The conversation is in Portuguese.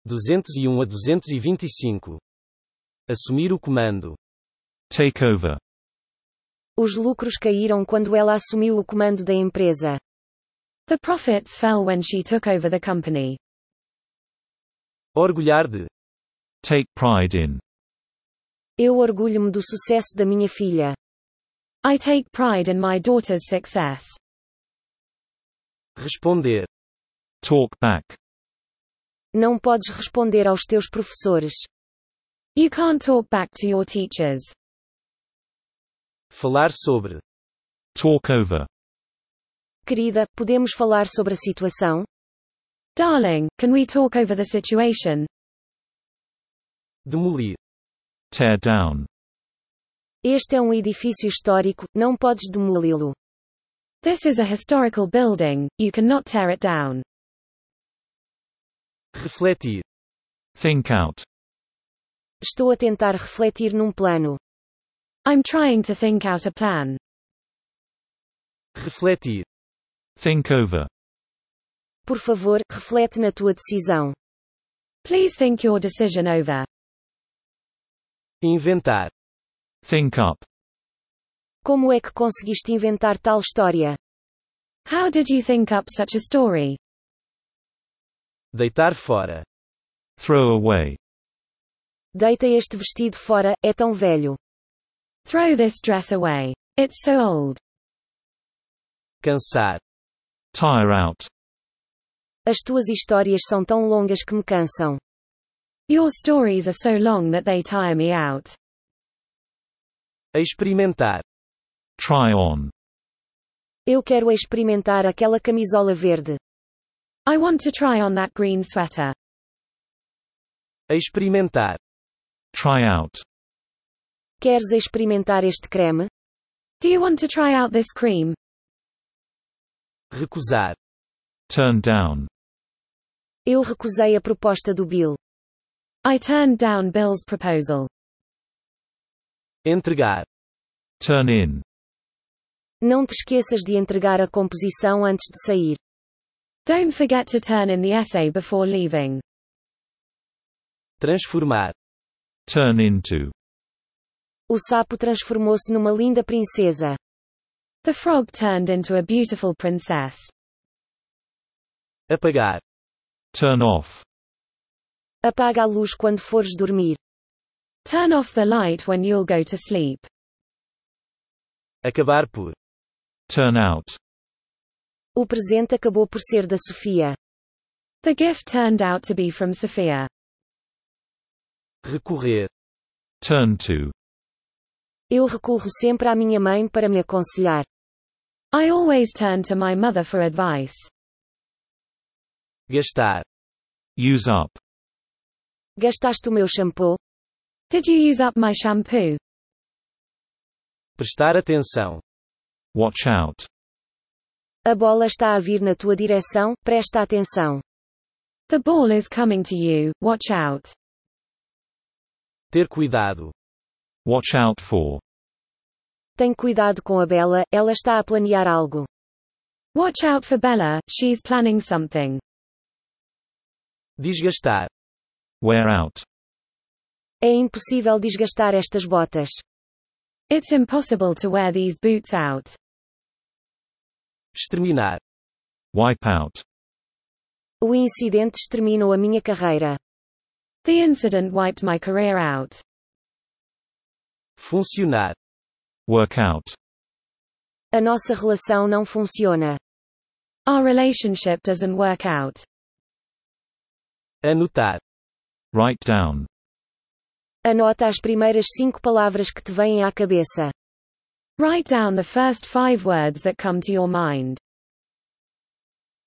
201 a 225. Assumir o comando. Take over. Os lucros caíram quando ela assumiu o comando da empresa. The profits fell when she took over the company. Orgulhar de. Take pride in. Eu orgulho-me do sucesso da minha filha. I take pride in my daughter's success. Responder. Talk back. Não podes responder aos teus professores. You can't talk back to your teachers. Falar sobre. Talk over. Querida, podemos falar sobre a situação? Darling, can we talk over the situation? Demolir. Tear down. Este é um edifício histórico, não podes demoli-lo. This is a historical building, you cannot tear it down. Refletir. Think out. Estou a tentar refletir num plano. I'm trying to think out a plan. Refletir. Think over. Por favor, reflete na tua decisão. Please think your decision over. Inventar. Think up. Como é que conseguiste inventar tal história? How did you think up such a story? Deitar fora. Throw away. Deita este vestido fora, é tão velho. Throw this dress away. It's so old. Cansar. Tire out. As tuas histórias são tão longas que me cansam. Your stories are so long that they tire me out. Experimentar. Try on. Eu quero experimentar aquela camisola verde. I want to try on that green sweater. Experimentar. Try out. Queres experimentar este creme? Do you want to try out this cream? Recusar. Turn down. Eu recusei a proposta do Bill. I turned down Bill's proposal. Entregar. Turn in. Não te esqueças de entregar a composição antes de sair. Don't forget to turn in the essay before leaving. Transformar. Turn into. O sapo transformou-se numa linda princesa. The frog turned into a beautiful princess. Apagar. Turn off. Apaga a luz quando fores dormir. Turn off the light when you'll go to sleep. Acabar por. Turn out. O presente acabou por ser da Sofia. The gift turned out to be from Sophia. Recorrer. Turn to. Eu recorro sempre à minha mãe para me aconselhar. I always turn to my mother for advice. Gastar. Use up. Gastaste o meu shampoo? Did you use up my shampoo? Prestar atenção. Watch out. A bola está a vir na tua direção, presta atenção. The ball is coming to you, watch out. Ter cuidado. Watch out for. Tem cuidado com a Bella, ela está a planear algo. Watch out for Bella, she's planning something. Desgastar. Wear out. É impossível desgastar estas botas. It's impossible to wear these boots out. Exterminar. Wipe out. O incidente exterminou a minha carreira. The incident wiped my career out. Funcionar. Work out. A nossa relação não funciona. Our relationship doesn't work out. Anotar. Write down. Anota as primeiras 5 palavras que te vêm à cabeça. Write down the first 5 words that come to your mind.